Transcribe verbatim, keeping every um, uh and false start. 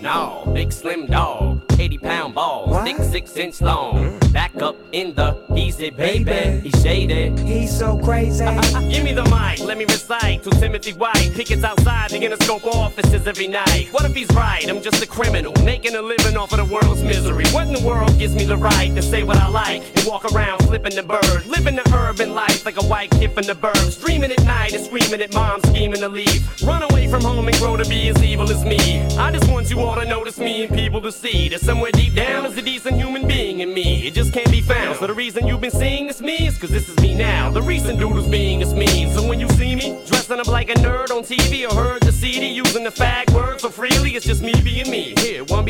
No, big slim dog, eighty pound balls, What? thick six inch long. Back up in the easy, baby. He's shaded. He's so crazy. Give me the mic, let me recite to Timothy White. Pickets outside the Interscope offices every night. What if he's right? I'm just a criminal, making a living off of the world's misery. What in the world gives me the right to say what I like and walk around flipping the bird, living the urban life like a white kid from the burbs, dreaming at night and screaming at mom, scheming to leave, run away from home and grow to be as evil as me. I just want you all to notice me and people to see that somewhere deep down is a decent human being in me. It just can't be found. So the reason you've been seeing this me is cause this is me now. The reason doodles being is mean. So when you see me dressing up like a nerd on T V or heard the C D using the fag word so freely, it's just me being me. Here, one